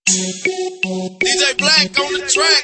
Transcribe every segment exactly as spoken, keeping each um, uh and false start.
D J Black on the track.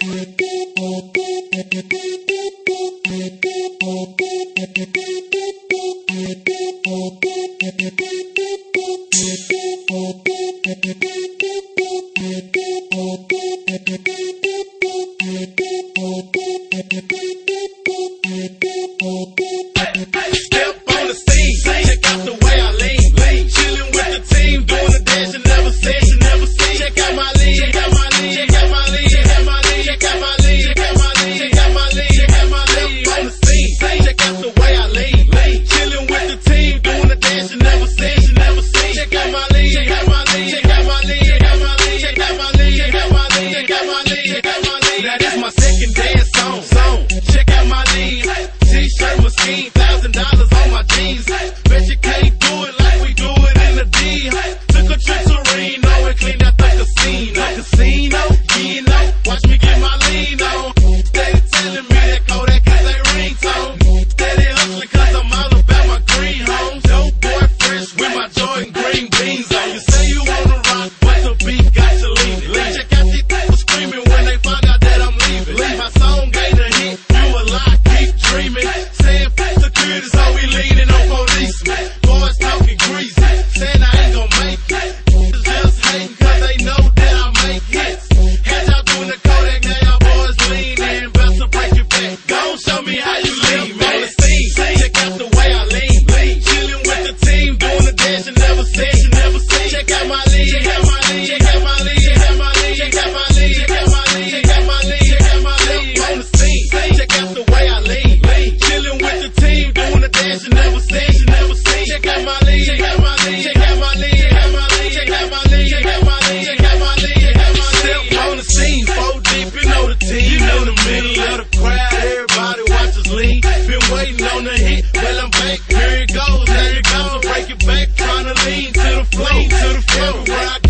Step on the scene, check out the way I lean, lean. Chillin' with the team, doing the dance you never seen, you never seen. Check out my lean, check out my lean, check out my lean, check out my lean, check out my lean, check out my lean, check out my lean, check out my lean. Step on the scene, check out the way I lean, lean. Chillin' with the team, doing the dance you never seen, you never seen. Check out my lean, check out my lean, check out my lean, check out my lean, check out my lean, check out my lean, check out my lean, check out my lean. Now this my second dance song, song. Check out my lean, T-shirt machine, thousand dollars on my jeans. Bet you can't do it like we do it in the D. Took a trip to Reno and cleaned out the casino. Casino, you know, watch me get my lean on. Steady telling me that Kodak is a ringtone. Steady hustling cause I'm all about my green homes. Dope boy fresh with my Jordan green beans on. You say you wanna rock, but the beat got you leaving. Check out these people screaming when they find out that I'm leaving. Leave my song ain't a hit, you a lie, keep dreaming. Saying fuck security, so we leaning on policemen. Boys talking greasy, saying I ain't gon' make it. Just hating cause they know that I make hits. Had y'all doing the Kodak, now y'all boys leaning. Best to break it back, gon' show me how you lean, man. Check out the way I lean, lean. Chillin' with the team, doing the dance you never seen, you never seen. Check out my lean, check out my lean, check out my lean, check out my lean, check out my lean, check out my lean, check out my lean, check out my lean. On the scene, check out the way I lean, lean. Chillin' with the team, doing the dance you never seen, you never seen. Check out my lean, check out my lean, check out my lean, check out my lean, check out my lean, check out my lean, check out my lean, check out my lean. Step on the scene, four deep, you know the team. You know the middle of the crowd, everybody watch us lean. Been waiting on the hit, well I'm back, here it goes, there it goes. Break it back, tryna lean to the flow, to the flow. Where I